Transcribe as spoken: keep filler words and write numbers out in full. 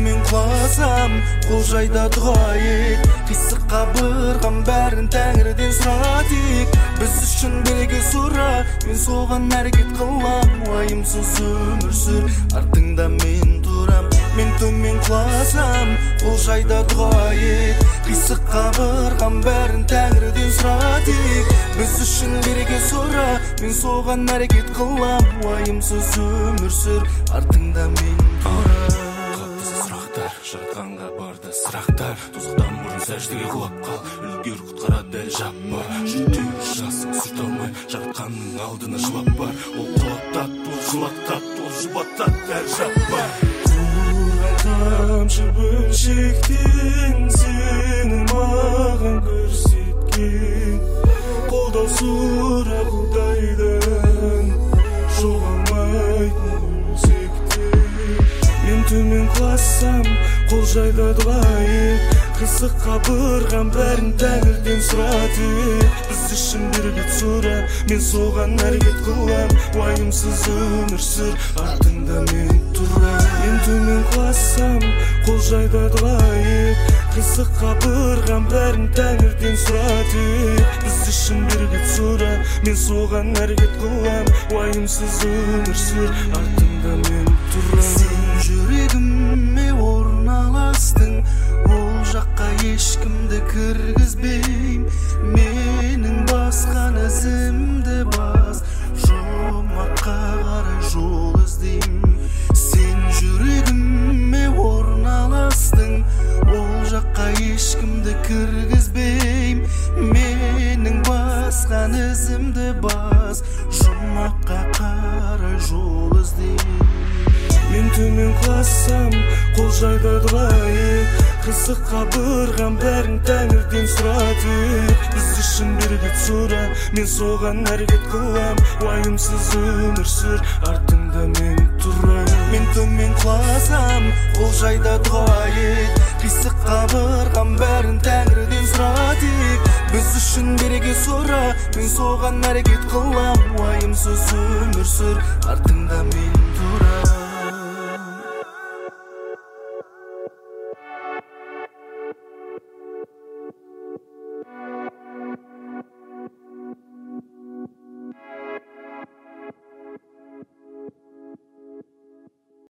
төмен құласам қол жайда дұға ет, қисық қабырғам бәрін тәңірден сұра тек. Біз үшін бірге сұра, мен соған әрекет қылам. Уайымсыз өмір сүр, артыңда мен тұрам. Мен төмен құласам қол жайда дұға ет, қисық қабырғам бәрін тәңірден сұра тек. Біз үшін бірге сұра, мен соған әрекет қылам. Уайымсыз өмір сүр, артыңда мен тұрам. Қатты сұрақтар, жаратқанға барды сұрақтар. Тозақтан бұрын сәждеге құлап қал, үлгер құтқара дәл жаппа. Жүртеу жасың сүрт алмай, жаратқанның алдына жылап бар. Ол құлаттат, ол жылаттат, ол жұбаттат дәл жаппа. Тамшы бөлшектен сені маған көрсеткен, қолдау сұра Құдайдан, жоғалмайтын өзекте. Мен төмен құласам қол жайда дұға ет, қисық қабырғам бәрін тәңірден сұра тек. Біз үшін бірге сұра, мен соған әрекет қылам. Уайымсыз өмір сүр, артыңда мен тұрам. Мен төмен құласам қол жайда дұға ет, қисық қабырғам бәрін тәңірден сұра тек. Біз үшін бірге сұра, мен соған әрекет қылам. Уайымсыз өмір сүр, артыңда мен тұрам. Сен жүрегіме орналастың, ол жаққа ешкімді кіргізбейм. Менің басқан ізімді бас, жұмаққа қарай жол іздейм. Сен жүрегіме орналастың, ол жаққа ешкімді кіргізбейм. Менің басқан ізімді бас, жұмаққа қарай жол іздейм. Мен төмен құласам қол жайда дұға ет, қисық қабырғам бәрін тәңірден сұра тек. Біз үшін бірге сұра, мен соған әрекет қылам. Уайымсыз өмір сүр, артыңда мен тұрам. Мен төмен құласам қол жайда дұға ет, қисық қабырғам бәрін тәңірден сұра тек. Біз үшін бірге сұра, мен соған әрекет қылам. Уайымсыз өмір сүр, артыңда мен тұрам.